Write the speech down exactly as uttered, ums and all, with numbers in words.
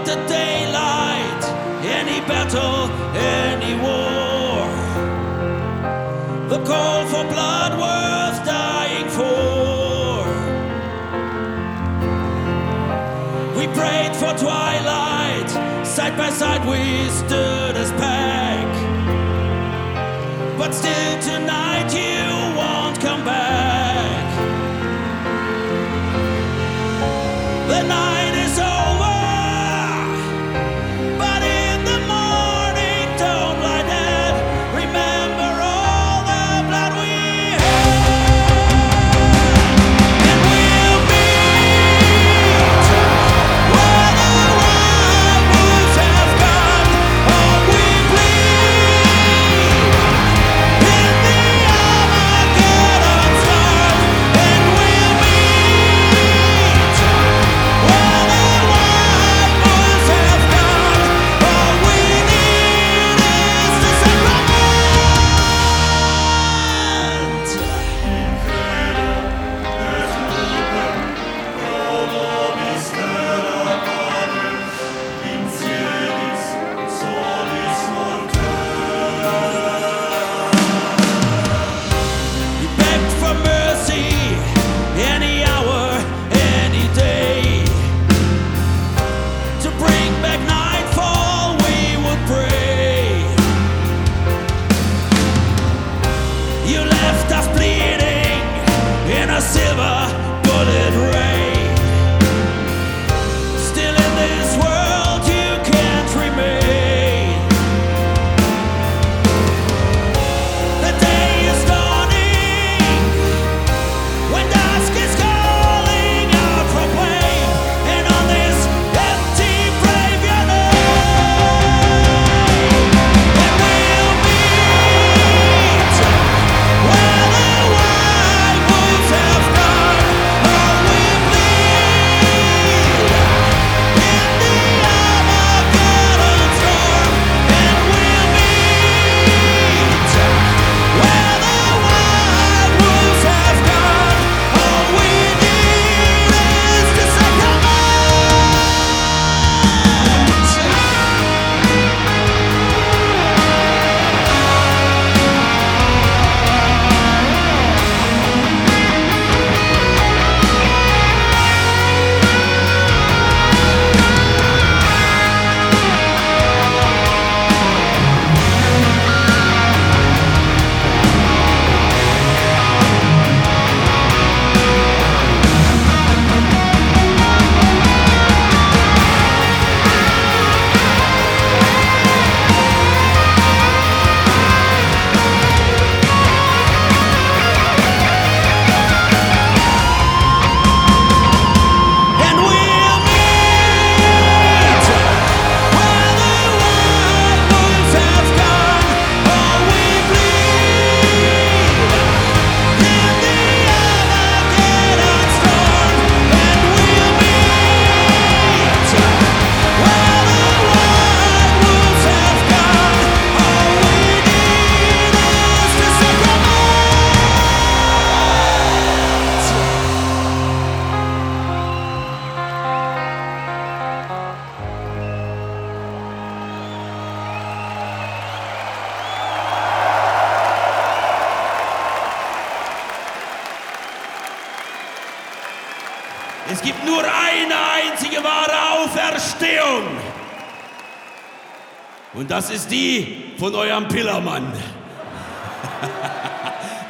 the daylight, any battle, any war. The call for blood worth dying for. We prayed for twilight, side by side we stood as pack. But still tonight you won't come back. The night is over, but in the morning don't lie dead. Remember all the blood we had, and we'll meet where the wild wolves have gone. Oh, we bleed in the Armageddon stars, and we'll meet where the wild wolves have gone. All we need is the sacrament. We begged for mercy any hour, any day. To bring back nightfall, we would pray. You left us bleeding in a silver bullet rain. Still in this world you can't remain. The day is dawning when dusk is calling out for blame, and on this empty grave your name. And we'll meet where the wild wolves have gone. Oh, we bleed in the Armageddon storm, and we'll meet where the wild wolves have gone. All we need is the sacrament. And we'll meet where the wild wolves have gone. Oh, we bleed in the Armageddon storm, and we'll meet where the wild wolves have gone. All we need is the sacrament. Es gibt nur eine einzige wahre Auferstehung. Und das ist die von eurem Pillermann.